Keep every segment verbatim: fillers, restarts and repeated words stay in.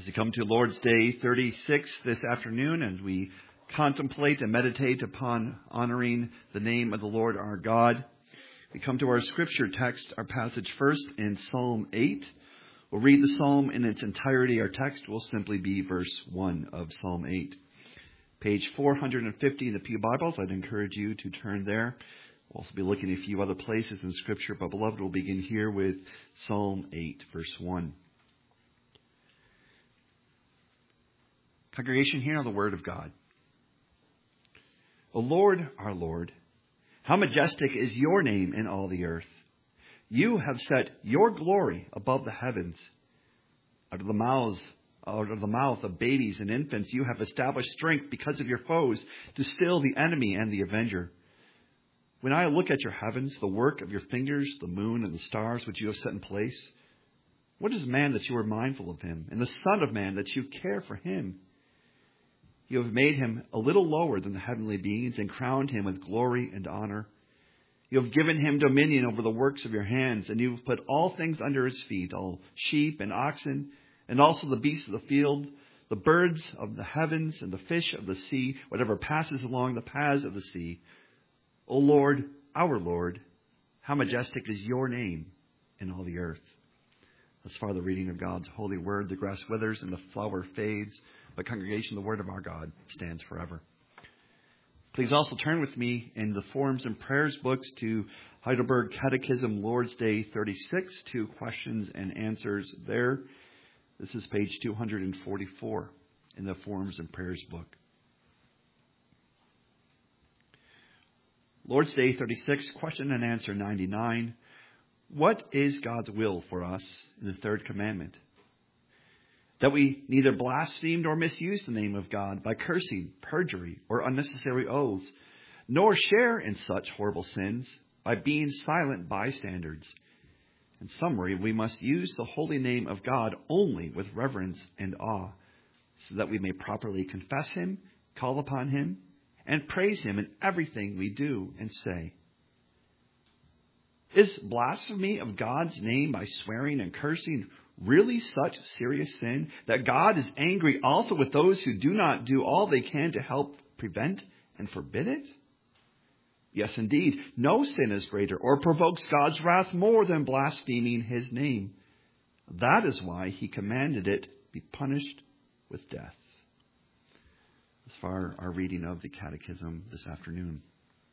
we come to Lord's Day thirty-six this afternoon, and we contemplate and meditate upon honoring the name of the Lord our God, we come to our scripture text, our passage first in Psalm eight. We'll read the psalm in its entirety. Our text will simply be verse one of Psalm eight. Page four hundred fifty in the Pew Bibles. I'd encourage you to turn there. We'll also be looking at a few other places in Scripture, but beloved, we'll begin here with Psalm eight, verse one. Congregation, hear the word of God. O Lord, our Lord, how majestic is your name in all the earth. You have set your glory above the heavens. Out of the mouths, out of the mouth of babies and infants, you have established strength because of your foes, to still the enemy and the avenger. When I look at your heavens, the work of your fingers, the moon and the stars which you have set in place, what is man that you are mindful of him, and the son of man that you care for him? You have made him a little lower than the heavenly beings and crowned him with glory and honor. You have given him dominion over the works of your hands, and you have put all things under his feet, all sheep and oxen, and also the beasts of the field, the birds of the heavens and the fish of the sea, whatever passes along the paths of the sea. O Lord, our Lord, how majestic is your name in all the earth. Thus far the reading of God's holy word. The grass withers and the flower fades, but congregation, the word of our God stands forever. Please also turn with me in the Forms and Prayers books to Heidelberg Catechism, Lord's Day thirty-six, two questions and answers there. This is page two hundred forty-four in the Forms and Prayers book. Lord's Day thirty-six, question and answer ninety-nine. What is God's will for us in the third commandment? That we neither blaspheme nor misuse the name of God by cursing, perjury, or unnecessary oaths, nor share in such horrible sins by being silent bystanders. In summary, we must use the holy name of God only with reverence and awe, so that we may properly confess him, call upon him, and praise him in everything we do and say. Is blasphemy of God's name by swearing and cursing really such serious sin that God is angry also with those who do not do all they can to help prevent and forbid it? Yes, indeed, no sin is greater or provokes God's wrath more than blaspheming his name. That is why he commanded it be punished with death. As far as our reading of the Catechism this afternoon.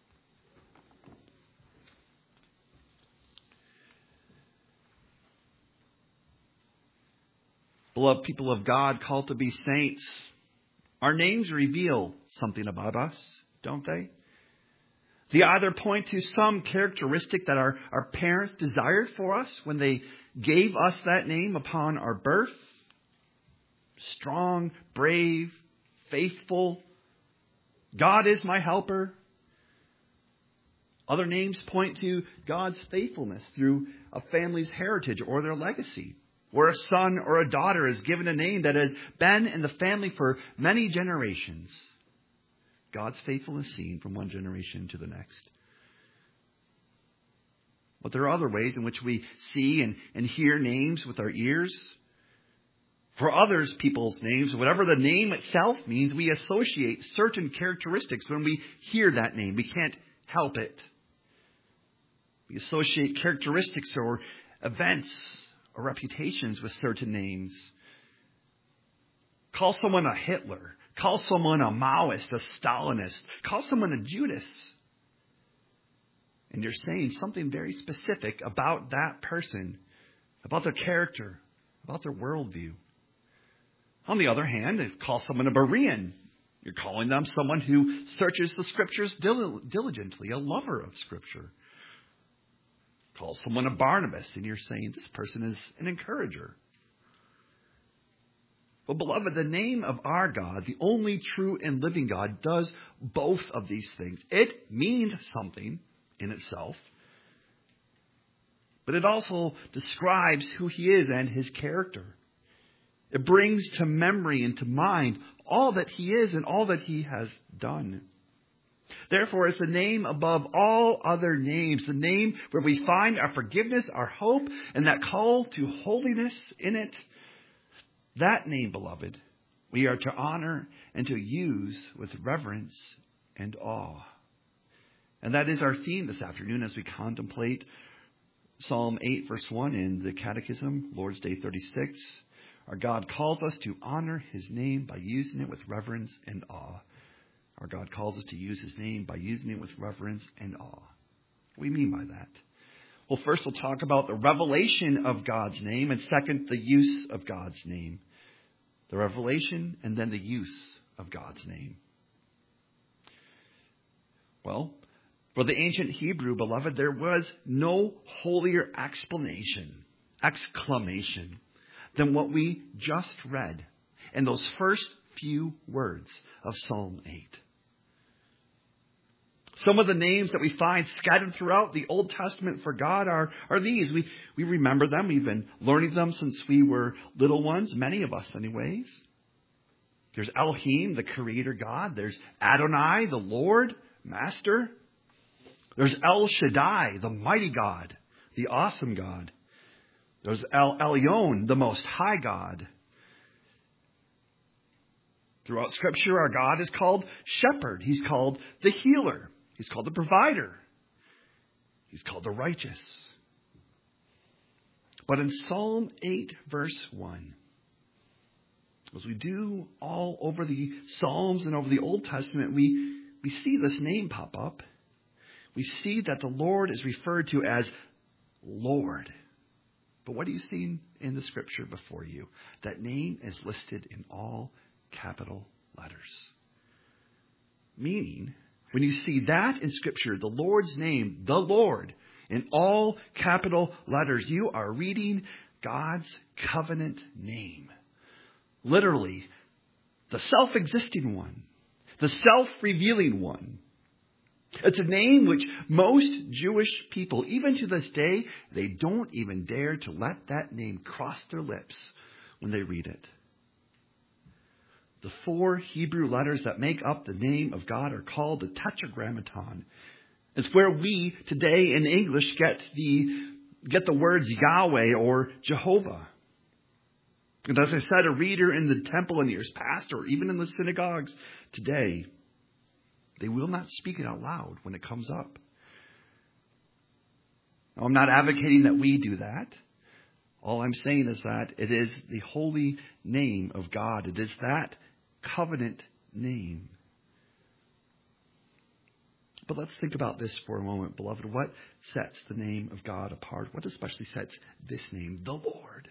Beloved people of God, called to be saints, our names reveal something about us, don't they? They either point to some characteristic that our, our parents desired for us when they gave us that name upon our birth. Strong, brave, faithful. God is my helper. Other names point to God's faithfulness through a family's heritage or their legacy. Where a son or a daughter is given a name that has been in the family for many generations. God's faithfulness seen from one generation to the next. But there are other ways in which we see and, and hear names with our ears. For others, people's names, whatever the name itself means, we associate certain characteristics when we hear that name. We can't help it. We associate characteristics or events or reputations with certain names. Call someone a Hitler. Call someone a Maoist, a Stalinist. Call someone a Judas. And you're saying something very specific about that person, about their character, about their worldview. On the other hand, if you call someone a Berean, you're calling them someone who searches the Scriptures diligently, a lover of Scripture. Call someone a Barnabas, and you're saying this person is an encourager. Well, beloved, the name of our God, the only true and living God, does both of these things. It means something in itself, but it also describes who he is and his character. It brings to memory and to mind all that he is and all that he has done. Therefore, it's the name above all other names, the name where we find our forgiveness, our hope, and that call to holiness in it. That name, beloved, we are to honor and to use with reverence and awe. And that is our theme this afternoon as we contemplate Psalm eight, verse one in the Catechism, Lord's Day thirty-six. Our God calls us to honor his name by using it with reverence and awe. Our God calls us to use his name by using it with reverence and awe. What do we mean by that? Well, first we'll talk about the revelation of God's name, and second, the use of God's name. The revelation and then the use of God's name. Well, for the ancient Hebrew, beloved, there was no holier explanation, exclamation, than what we just read in those first few words of Psalm eight. Some of the names that we find scattered throughout the Old Testament for God are, are these. We, we remember them. We've been learning them since we were little ones, many of us anyways. There's Elohim, the Creator God. There's Adonai, the Lord, Master. There's El Shaddai, the mighty God, the awesome God. There's El Elyon, the Most High God. Throughout Scripture, our God is called Shepherd. He's called the Healer. He's called the Provider. He's called the Righteous. But in Psalm eight, verse one, as we do all over the Psalms and over the Old Testament, we, we see this name pop up. We see that the Lord is referred to as Lord. But what do you see in the Scripture before you? That name is listed in all capital letters. Meaning, when you see that in Scripture, the Lord's name, the Lord, in all capital letters, you are reading God's covenant name. Literally, the self-existing one, the self-revealing one. It's a name which most Jewish people, even to this day, they don't even dare to let that name cross their lips when they read it. The four Hebrew letters that make up the name of God are called the Tetragrammaton. It's where we today in English get the get the words Yahweh or Jehovah. And as I said, a reader in the temple in years past, or even in the synagogues today, they will not speak it out loud when it comes up. Now, I'm not advocating that we do that. All I'm saying is that it is the holy name of God. It is that covenant name. But let's think about this for a moment, beloved. What sets the name of God apart? What especially sets this name, the Lord?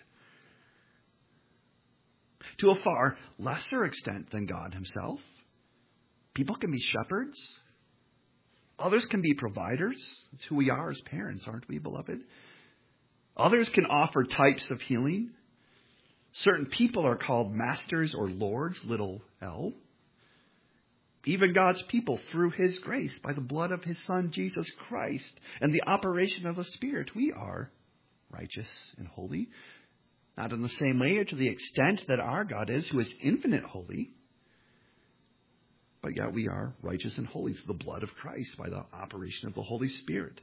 To a far lesser extent than God himself, people can be shepherds. Others can be providers. It's who we are as parents, aren't we, beloved? Others can offer types of healing. Certain people are called masters or lords, little l. Even God's people, through his grace, by the blood of his Son, Jesus Christ, and the operation of the Spirit, we are righteous and holy. Not in the same way or to the extent that our God is, who is infinite holy. But yet we are righteous and holy through the blood of Christ by the operation of the Holy Spirit.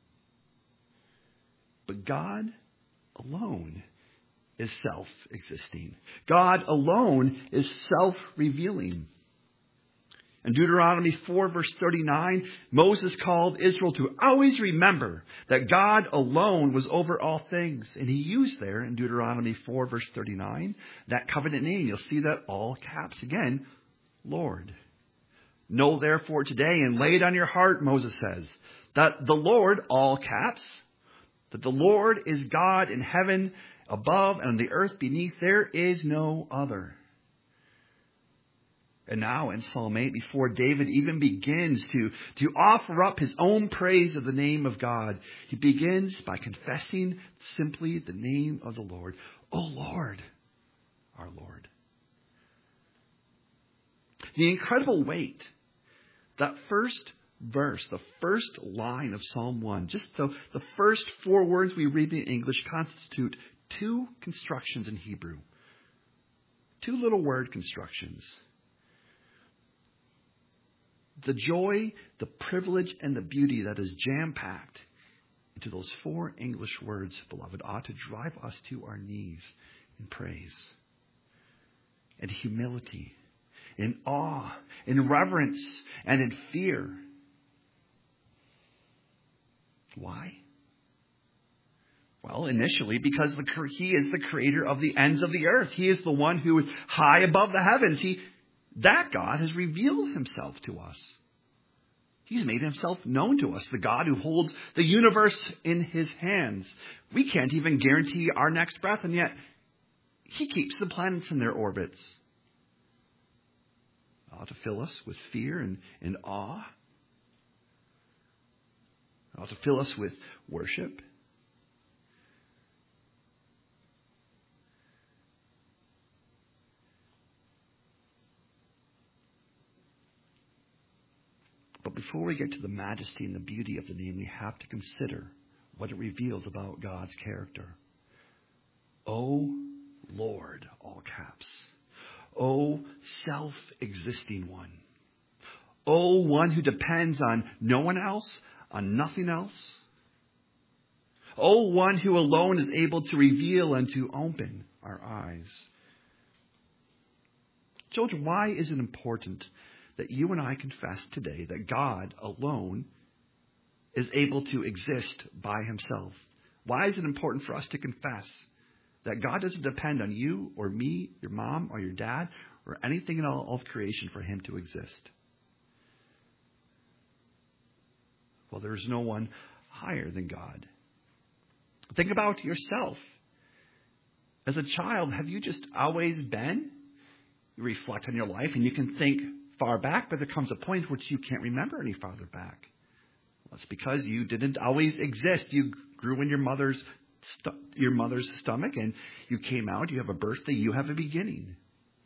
But God alone is self-existing. God alone is self-revealing. In Deuteronomy four, verse thirty-nine, Moses called Israel to always remember that God alone was over all things. And he used there in Deuteronomy four, verse thirty-nine, that covenant name. You'll see that all caps again, Lord. Know therefore today and lay it on your heart, Moses says, that the Lord, all caps, that the Lord is God in heaven above and on the earth beneath. There is no other. And now in Psalm eight, before David even begins to, to offer up his own praise of the name of God, he begins by confessing simply the name of the Lord. O Lord, our Lord. The incredible weight, that first verse, the first line of Psalm one, just the, the first four words we read in English constitute two constructions in Hebrew. Two little word constructions. The joy, the privilege, and the beauty that is jam-packed into those four English words, beloved, ought to drive us to our knees in praise. in humility, in awe, in reverence, and in fear. Why? Well, initially, because the, He is the creator of the ends of the earth. He is the one who is high above the heavens. He, that God has revealed himself to us. He's made himself known to us, the God who holds the universe in his hands. We can't even guarantee our next breath, and yet he keeps the planets in their orbits. Ought to fill us with fear and, and awe. Ought to fill us with worship. But before we get to the majesty and the beauty of the name, we have to consider what it reveals about God's character. O Lord, all caps. O self-existing one. O one who depends on no one else, on nothing else. O one who alone is able to reveal and to open our eyes. Children, why is it important that you and I confess today that God alone is able to exist by himself? Why is it important for us to confess that God doesn't depend on you or me, your mom or your dad, or anything in all of creation for him to exist? Well, there is no one higher than God. Think about yourself. As a child, have you just always been? You reflect on your life and you can think far back, but there comes a point which you can't remember any farther back. Well, it's because you didn't always exist. You grew in your mother's st- your mother's stomach, and you came out. You have a birthday. You have a beginning.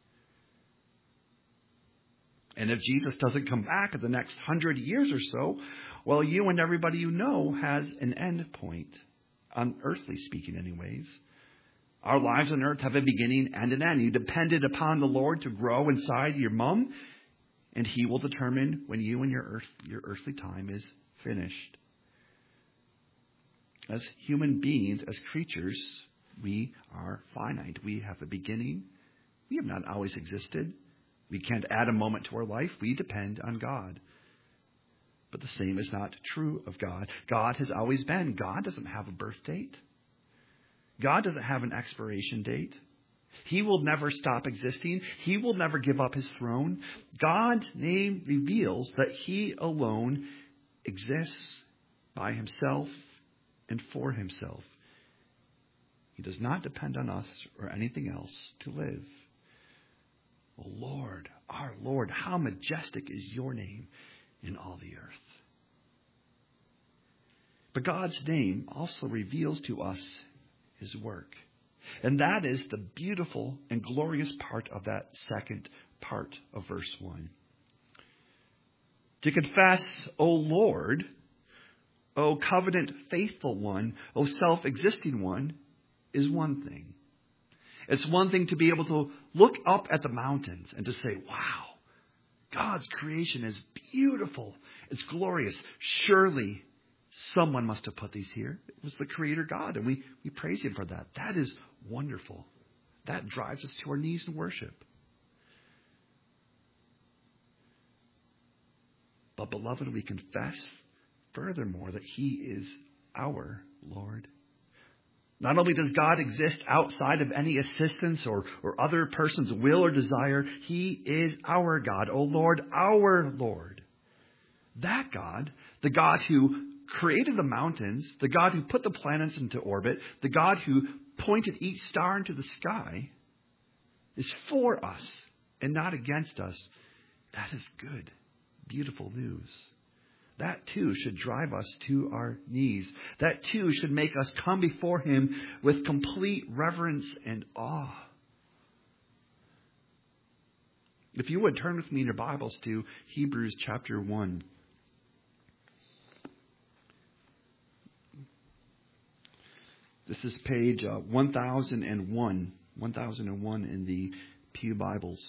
And if Jesus doesn't come back in the next hundred years or so, well, you and everybody you know has an end point, on earthly speaking, anyways. Our lives on earth have a beginning and an end. You depended upon the Lord to grow inside your mom, and he will determine when you and your earth, your earthly time is finished. As human beings, as creatures, we are finite. We have a beginning. We have not always existed. We can't add a moment to our life. We depend on God. But the same is not true of God. God has always been. God doesn't have a birth date. God doesn't have an expiration date. He will never stop existing. He will never give up his throne. God's name reveals that he alone exists by himself and for himself. He does not depend on us or anything else to live. Oh Lord, our Lord, how majestic is your name in all the earth. But God's name also reveals to us his work. And that is the beautiful and glorious part of that second part of verse one. To confess, O Lord, O covenant faithful one, O self-existing one, is one thing. It's one thing to be able to look up at the mountains and to say, wow, God's creation is beautiful. It's glorious. Surely someone must have put these here. It was the Creator God, and we, we praise him for that. That is wonderful. That drives us to our knees in worship. But beloved, we confess furthermore that he is our Lord. Not only does God exist outside of any assistance or, or other person's will or desire, he is our God. O Lord, our Lord. That God, the God who created the mountains, the God who put the planets into orbit, the God who pointed each star into the sky, is for us and not against us. That is good, beautiful news. That too should drive us to our knees. That too should make us come before him with complete reverence and awe. If you would turn with me in your Bibles to Hebrews chapter one. This is page uh, one thousand one, one thousand one in the Pew Bibles.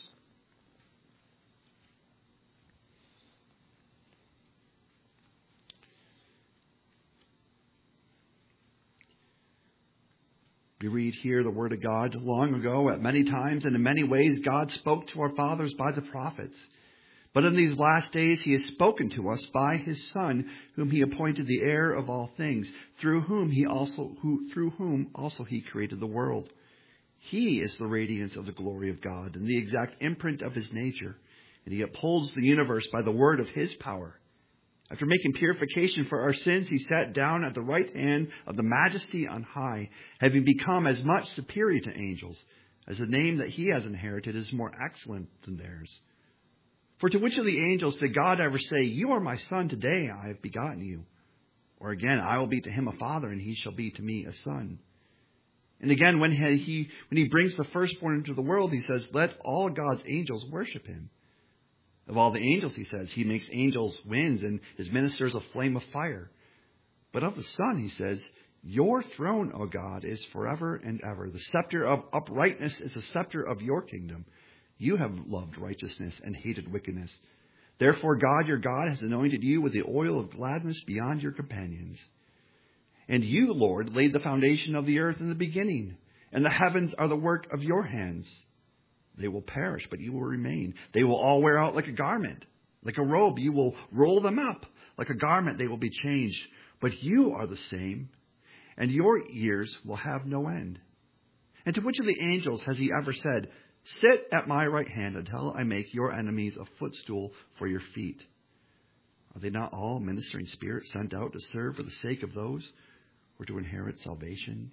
We read here the word of God. Long ago, at many times and in many ways, God spoke to our fathers by the prophets. But in these last days, he has spoken to us by his Son, whom he appointed the heir of all things, through whom he also, who, through whom also he created the world. He is the radiance of the glory of God and the exact imprint of his nature, and he upholds the universe by the word of his power. After making purification for our sins, he sat down at the right hand of the Majesty on high, having become as much superior to angels, as the name that he has inherited is more excellent than theirs. For to which of the angels did God ever say, "You are my son, today I have begotten you"? Or again, "I will be to him a father, and he shall be to me a son"? And again, when he, when he brings the firstborn into the world, he says, "Let all God's angels worship him." Of all the angels, he says, he makes angels winds and his ministers a flame of fire. But of the Son, he says, "Your throne, O God, is forever and ever. The scepter of uprightness is the scepter of your kingdom. You have loved righteousness and hated wickedness. Therefore, God, your God, has anointed you with the oil of gladness beyond your companions. And you, Lord, laid the foundation of the earth in the beginning, and the heavens are the work of your hands. They will perish, but you will remain. They will all wear out like a garment. Like a robe, you will roll them up. Like a garment, they will be changed. But you are the same, and your years will have no end." And to which of the angels has he ever said, "Sit at my right hand until I make your enemies a footstool for your feet"? Are they not all ministering spirits sent out to serve for the sake of those who are to inherit salvation?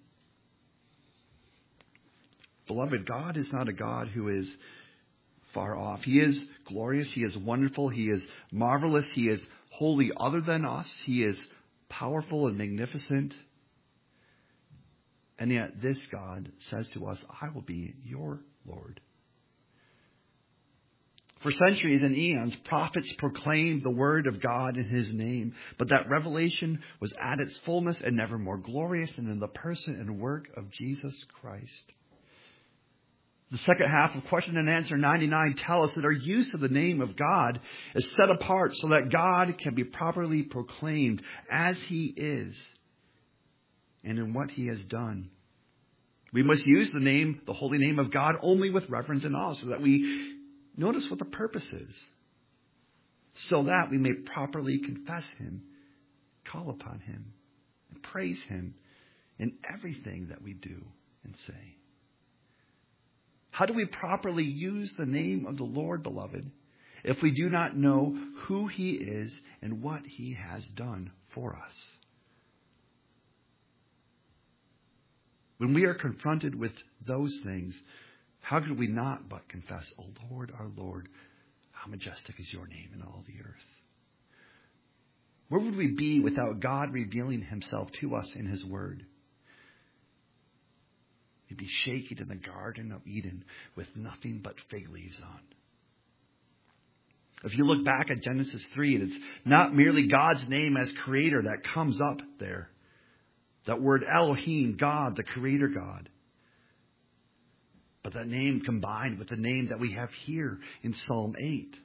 Beloved, God is not a God who is far off. He is glorious. He is wonderful. He is marvelous. He is wholly other than us. He is powerful and magnificent. And yet this God says to us, "I will be your Lord." For centuries and eons, prophets proclaimed the word of God in his name, but that revelation was at its fullness and never more glorious than in the person and work of Jesus Christ. The second half of question and answer ninety-nine tell us that our use of the name of God is set apart so that God can be properly proclaimed as he is and in what he has done. We must use the name, the holy name of God, only with reverence and awe, so that we notice what the purpose is, so that we may properly confess him, call upon him, and praise him in everything that we do and say. How do we properly use the name of the Lord, beloved, if we do not know who he is and what he has done for us? When we are confronted with those things, how could we not but confess, "O Lord, our Lord, how majestic is your name in all the earth"? Where would we be without God revealing himself to us in his word? We'd be shaking in the Garden of Eden with nothing but fig leaves on. If you look back at Genesis three, it's not merely God's name as creator that comes up there. That word Elohim, God, the creator God. But that name combined with the name that we have here in Psalm eight.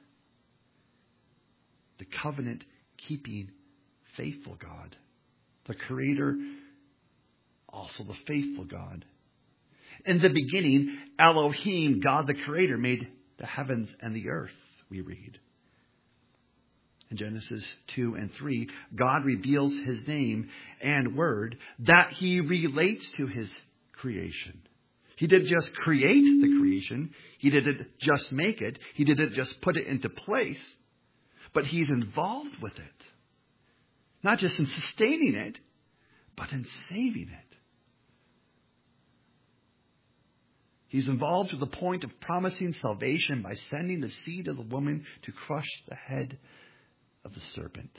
The covenant-keeping, faithful God. The creator, also the faithful God. In the beginning, Elohim, God the creator, made the heavens and the earth, we read. In Genesis two and three, God reveals his name and word that he relates to his creation. He didn't just create the creation. He didn't just make it. He didn't just put it into place. But he's involved with it. Not just in sustaining it, but in saving it. He's involved to the point of promising salvation by sending the seed of the woman to crush the head of the serpent.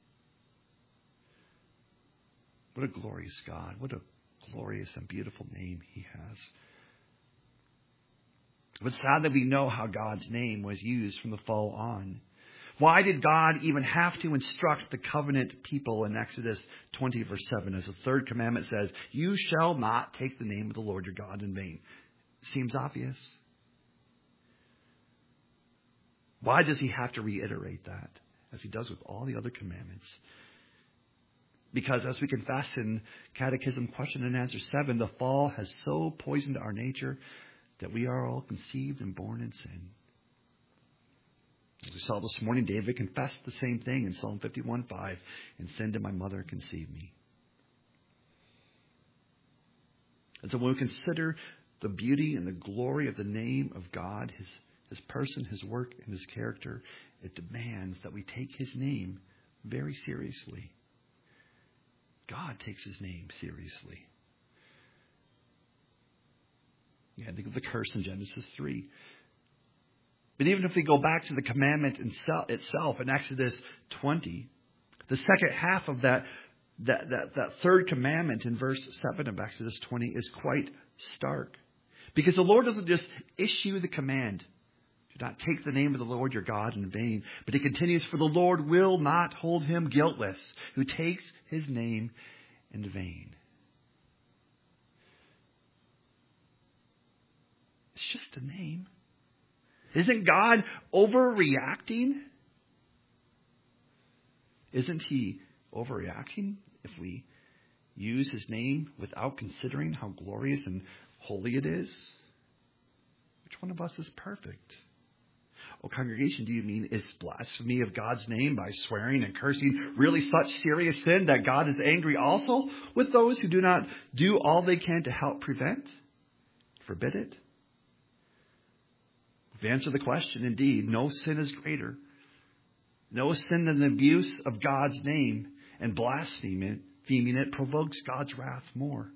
What a glorious God. What a glorious and beautiful name he has. But it's sad that we know how God's name was used from the fall on. Why did God even have to instruct the covenant people in Exodus twenty verse seven? As the third commandment says, "You shall not take the name of the Lord your God in vain." Seems obvious. Why does he have to reiterate that, as he does with all the other commandments? Because as we confess in Catechism Question and Answer seven, the fall has so poisoned our nature that we are all conceived and born in sin. As we saw this morning, David confessed the same thing in Psalm fifty-one five. In sin did my mother conceive me. And so when we consider the beauty and the glory of the name of God, his, his person, his work, and his character, it demands that we take his name very seriously. God takes his name seriously. Yeah, think of the curse in Genesis three. But even if we go back to the commandment itself in Exodus twenty, the second half of that, that, that, that third commandment in verse seven of Exodus twenty is quite stark. Because the Lord doesn't just issue the command, do not take the name of the Lord your God in vain. But he continues, for the Lord will not hold him guiltless who takes his name in vain. It's just a name. Isn't God overreacting? Isn't he overreacting if we use his name without considering how glorious and holy it is? Which one of us is perfect? Oh, congregation, do you mean is blasphemy of God's name by swearing and cursing really such serious sin that God is angry also with those who do not do all they can to help prevent, forbid it? To answer the question, indeed, no sin is greater. No sin than the abuse of God's name and blaspheming it provokes God's wrath more.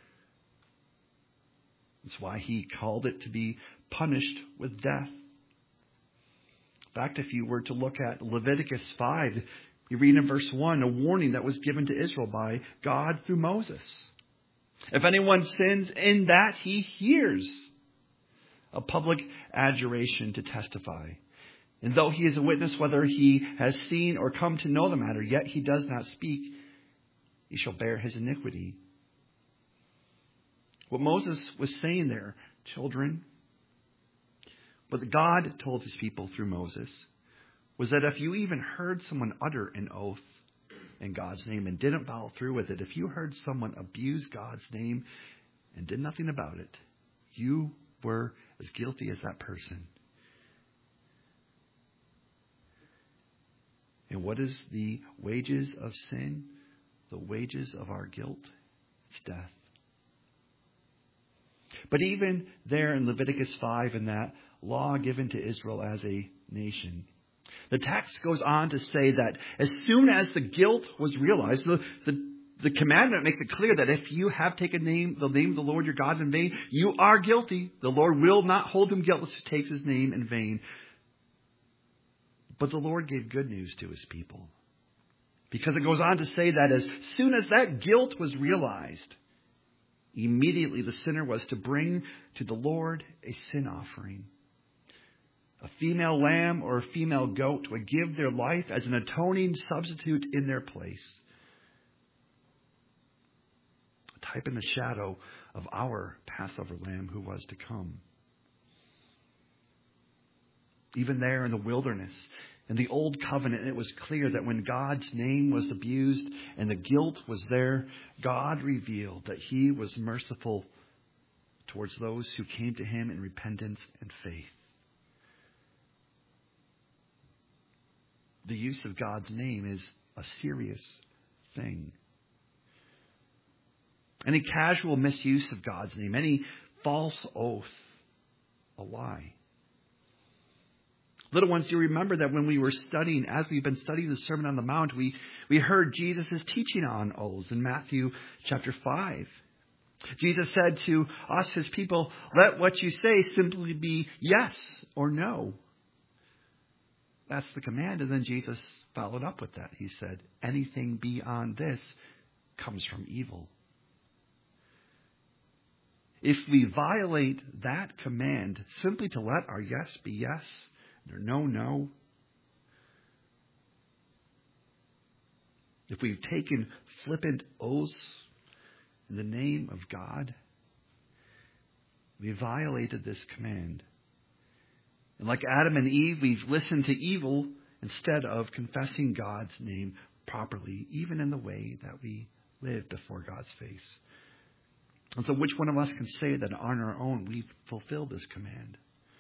That's why he called it to be punished with death. In fact, if you were to look at Leviticus five, you read in verse one a warning that was given to Israel by God through Moses. If anyone sins in that, he hears a public adjuration to testify. And though he is a witness, whether he has seen or come to know the matter, yet he does not speak, he shall bear his iniquity. What Moses was saying there, children, what God told his people through Moses, was that if you even heard someone utter an oath in God's name and didn't follow through with it, if you heard someone abuse God's name and did nothing about it, you were as guilty as that person. And what is the wages of sin? The wages of our guilt? It's death. But even there in Leviticus five, in that law given to Israel as a nation, the text goes on to say that as soon as the guilt was realized, the, the, the commandment makes it clear that if you have taken name, the name of the Lord your God in vain, you are guilty. The Lord will not hold him guiltless who takes his name in vain. But the Lord gave good news to his people. Because it goes on to say that as soon as that guilt was realized, immediately the sinner was to bring to the Lord a sin offering. A female lamb or a female goat would give their life as an atoning substitute in their place. A type and a shadow of our Passover lamb who was to come. Even there in the wilderness, in the old covenant, it was clear that when God's name was abused and the guilt was there, God revealed that he was merciful towards those who came to him in repentance and faith. The use of God's name is a serious thing. Any casual misuse of God's name, any false oath, a lie. Little ones, do you remember that when we were studying, as we've been studying the Sermon on the Mount, we, we heard Jesus' teaching on oaths in Matthew chapter five. Jesus said to us, his people, let what you say simply be yes or no. That's the command. And then Jesus followed up with that. He said, anything beyond this comes from evil. If we violate that command simply to let our yes be yes, or no, no. If we've taken flippant oaths in the name of God, we violated this command. And like Adam and Eve, we've listened to evil instead of confessing God's name properly, even in the way that we live before God's face. And so which one of us can say that on our own we've fulfilled this command?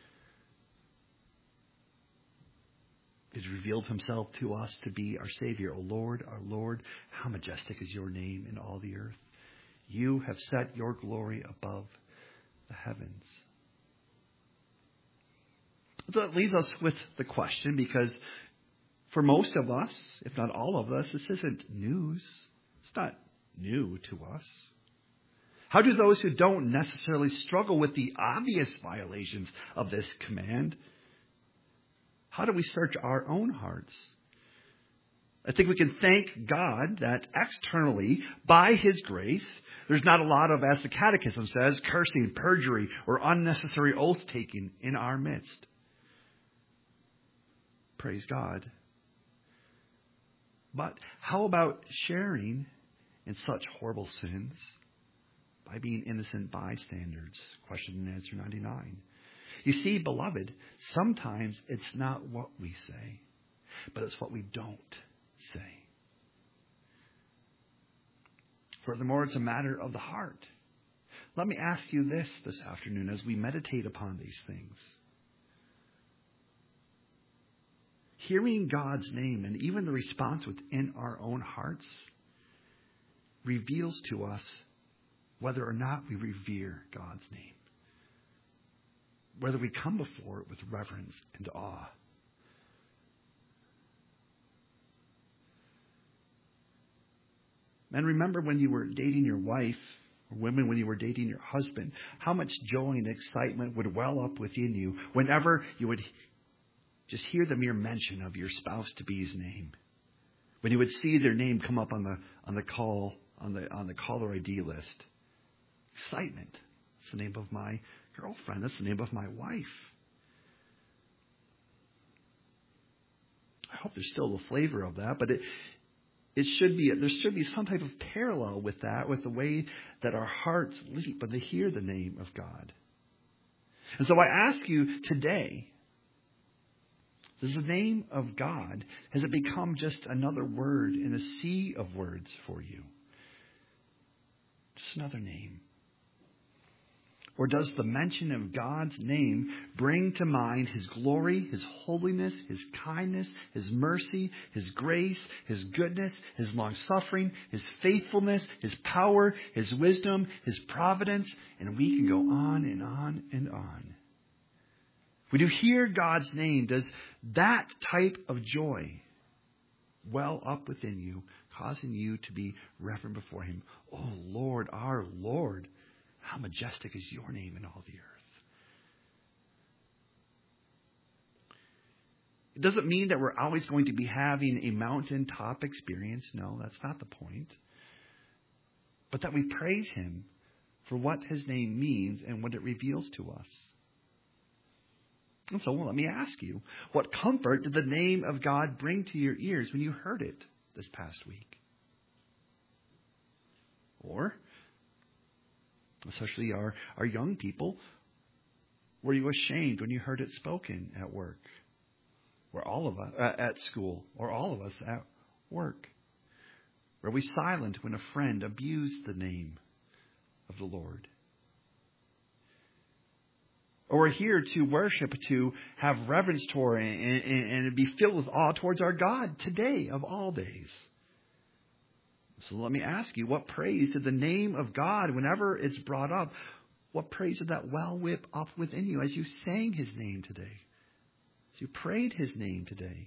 He's revealed himself to us to be our Savior. O Lord, our Lord, how majestic is your name in all the earth. You have set your glory above the heavens. So it leaves us with the question, because for most of us, if not all of us, this isn't news. It's not new to us. How do those who don't necessarily struggle with the obvious violations of this command, how do we search our own hearts? I think we can thank God that externally, by His grace, there's not a lot of, as the Catechism says, cursing, perjury, or unnecessary oath-taking in our midst. Praise God. But how about sharing in such horrible sins by being innocent bystanders? Question and answer ninety-nine. You see, beloved, sometimes it's not what we say, but it's what we don't say. Furthermore, it's a matter of the heart. Let me ask you this this afternoon as we meditate upon these things. Hearing God's name and even the response within our own hearts reveals to us whether or not we revere God's name, whether we come before it with reverence and awe. Men, remember when you were dating your wife, or women when you were dating your husband, how much joy and excitement would well up within you whenever you would just hear the mere mention of your spouse-to-be's name. When you would see their name come up on the on the call on the on the caller I D list. Excitement. That's the name of my girlfriend. That's the name of my wife. I hope there's still the flavor of that, but it it should be there should be some type of parallel with that, with the way that our hearts leap when they hear the name of God. And so I ask you today, does the name of God, has it become just another word in a sea of words for you? Just another name. Or does the mention of God's name bring to mind His glory, His holiness, His kindness, His mercy, His grace, His goodness, His long-suffering, His faithfulness, His power, His wisdom, His providence, and we can go on and on and on. When you hear God's name, does that type of joy well up within you, causing you to be reverent before Him? Oh Lord, our Lord, how majestic is your name in all the earth. It doesn't mean that we're always going to be having a mountaintop experience. No, that's not the point. But that we praise Him for what His name means and what it reveals to us. And so, well, let me ask you, what comfort did the name of God bring to your ears when you heard it this past week? Or, especially our, our young people, were you ashamed when you heard it spoken at work? Or all of us uh, at school? Or all of us at work? Were we silent when a friend abused the name of the Lord? Or we're here to worship, to have reverence toward, and, and, and be filled with awe towards our God today of all days. So let me ask you, what praise did the name of God, whenever it's brought up, what praise did that well whip up within you as you sang His name today? As you prayed His name today?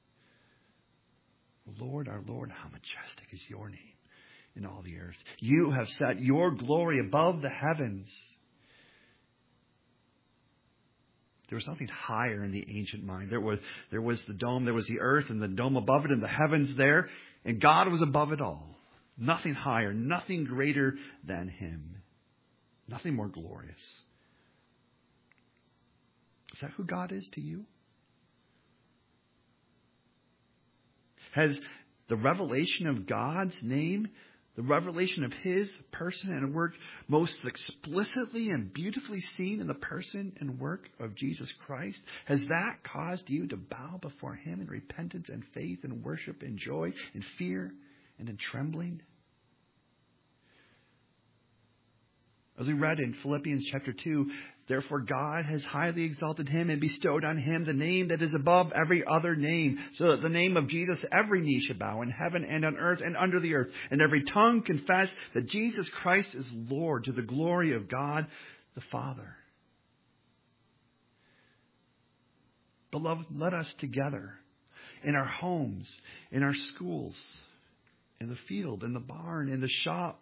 Lord, our Lord, how majestic is your name in all the earth. You have set your glory above the heavens. There was nothing higher in the ancient mind. There was, there was the dome, there was the earth, and the dome above it, and the heavens there. And God was above it all. Nothing higher, nothing greater than Him. Nothing more glorious. Is that who God is to you? Has the revelation of God's name The revelation of His person and work most explicitly and beautifully seen in the person and work of Jesus Christ. Has that caused you to bow before Him in repentance and faith and worship and joy and fear and in trembling? As we read in Philippians chapter two, therefore God has highly exalted Him and bestowed on Him the name that is above every other name, so that the name of Jesus every knee should bow in heaven and on earth and under the earth, and every tongue confess that Jesus Christ is Lord, to the glory of God the Father. Beloved, let us together in our homes, in our schools, in the field, in the barn, in the shop,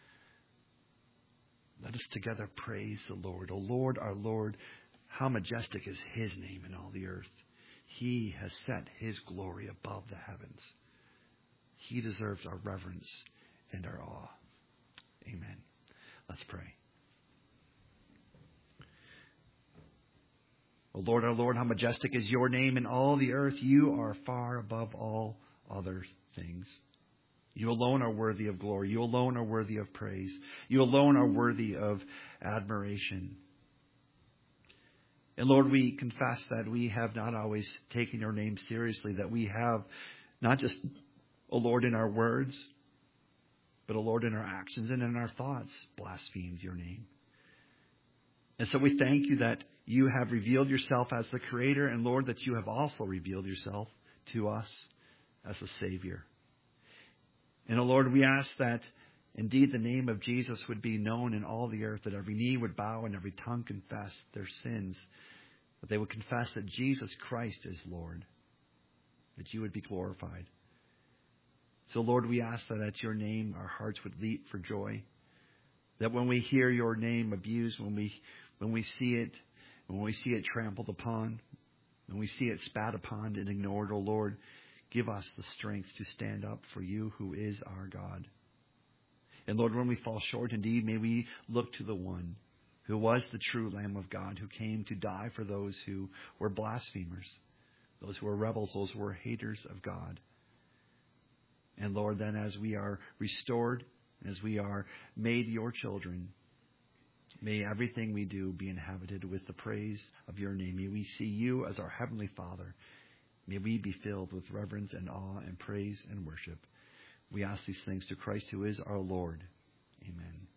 let us together praise the Lord. O Lord, our Lord, how majestic is His name in all the earth. He has set His glory above the heavens. He deserves our reverence and our awe. Amen. Let's pray. O Lord, our Lord, how majestic is your name in all the earth. You are far above all other things. You alone are worthy of glory. You alone are worthy of praise. You alone are worthy of admiration. And Lord, we confess that we have not always taken your name seriously, that we have not just, O Lord, in our words, but, O Lord, in our actions and in our thoughts, blasphemed your name. And so we thank you that you have revealed yourself as the Creator, and Lord, that you have also revealed yourself to us as the Savior. And, O Lord, we ask that indeed the name of Jesus would be known in all the earth, that every knee would bow and every tongue confess their sins, that they would confess that Jesus Christ is Lord, that you would be glorified. So, Lord, we ask that at your name our hearts would leap for joy, that when we hear your name abused, when we when we see it, when we see it trampled upon, when we see it spat upon and ignored, O Lord, give us the strength to stand up for you who is our God. And Lord, when we fall short, indeed, may we look to the one who was the true Lamb of God, who came to die for those who were blasphemers, those who were rebels, those who were haters of God. And Lord, then as we are restored, as we are made your children, may everything we do be inhabited with the praise of your name. May we see you as our Heavenly Father. May we be filled with reverence and awe and praise and worship. We ask these things to Christ who is our Lord. Amen.